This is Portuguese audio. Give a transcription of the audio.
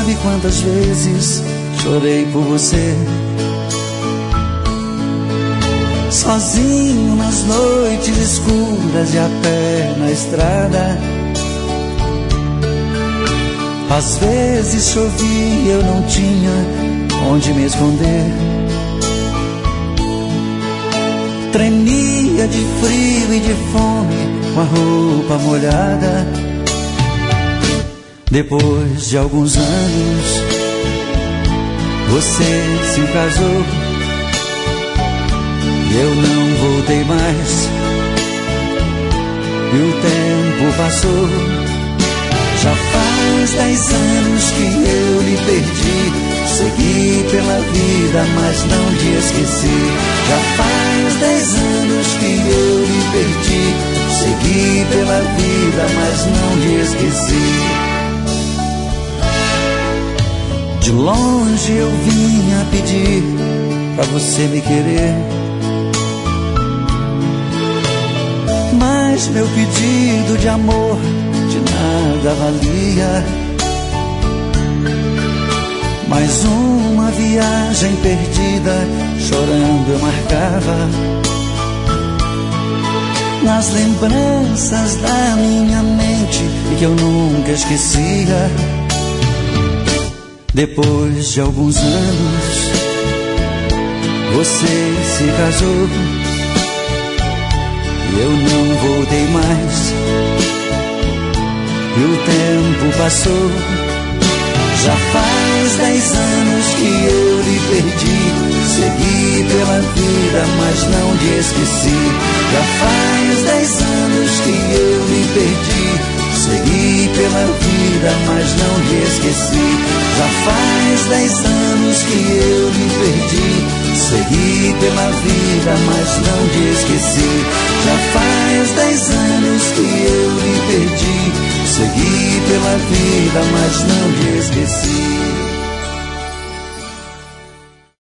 sabe quantas vezes chorei por você, sozinho nas noites escuras e a pé na estrada. Às vezes chovia, eu não tinha onde me esconder, tremia de frio e de fome com a roupa molhada. Depois de alguns anos, você se casou e eu não voltei mais, e o tempo passou. Já faz 10 anos que eu lhe perdi, segui pela vida, mas não te esqueci. Já faz 10 anos que eu lhe perdi, segui pela vida, mas não te esqueci. De longe eu vinha pedir pra você me querer, mas meu pedido de amor de nada valia. Mais uma viagem perdida, chorando eu marcava nas lembranças da minha mente e que eu nunca esquecia. Depois de alguns anos, você se casou e eu não voltei mais, e o tempo passou. Já faz 10 anos que eu lhe perdi, segui pela vida, mas não te esqueci. Já faz 10 anos que eu lhe perdi, segui pela vida, mas não te esqueci. Já faz 10 anos que eu lhe perdi, segui pela vida, mas não te esqueci. Já faz 10 anos que eu lhe perdi, segui pela vida, mas não te esqueci.